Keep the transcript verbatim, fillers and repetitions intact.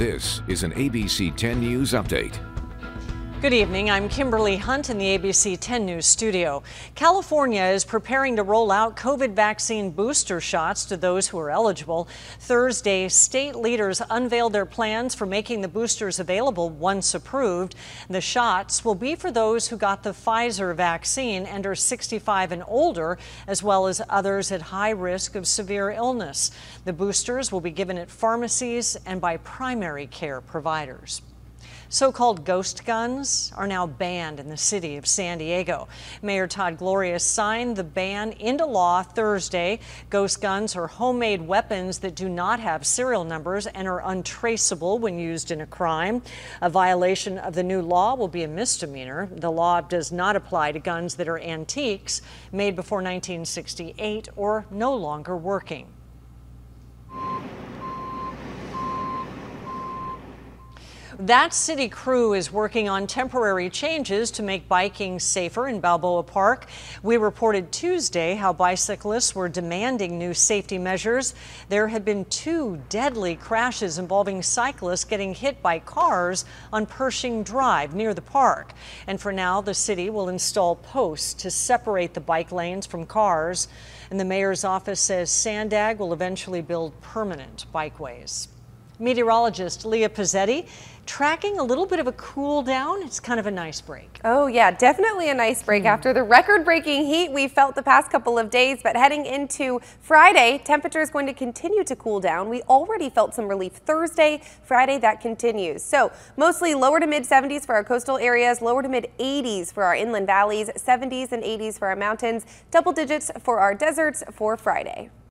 This is an A B C ten News update. Good evening. I'm Kimberly Hunt in the A B C ten News studio. California is preparing to roll out COVID vaccine booster shots to those who are eligible. Thursday, state leaders unveiled their plans for making the boosters available once approved. The shots will be for those who got the Pfizer vaccine and are sixty-five and older, as well as others at high risk of severe illness. The boosters will be given at pharmacies and by primary care providers. So-called ghost guns are now banned in the city of San Diego. Mayor Todd Gloria signed the ban into law Thursday. Ghost guns are homemade weapons that do not have serial numbers and are untraceable when used in a crime. A violation of the new law will be a misdemeanor. The law does not apply to guns that are antiques, made before nineteen sixty-eight, or no longer working. That city crew is working on temporary changes to make biking safer in Balboa Park. We reported Tuesday how bicyclists were demanding new safety measures. There had been two deadly crashes involving cyclists getting hit by cars on Pershing Drive near the park. And for now, the city will install posts to separate the bike lanes from cars. And the mayor's office says Sandag will eventually build permanent bikeways. Meteorologist Leah Pizzetti tracking a little bit of a cool down. It's kind of a nice break. Oh yeah, definitely a nice break mm. after the record-breaking heat we felt the past couple of days. But heading into Friday, temperature is going to continue to cool down. We already felt some relief Thursday. Friday, that continues. So mostly lower to mid seventies for our coastal areas, lower to mid eighties for our inland valleys, seventies and eighties for our mountains, double digits for our deserts for Friday.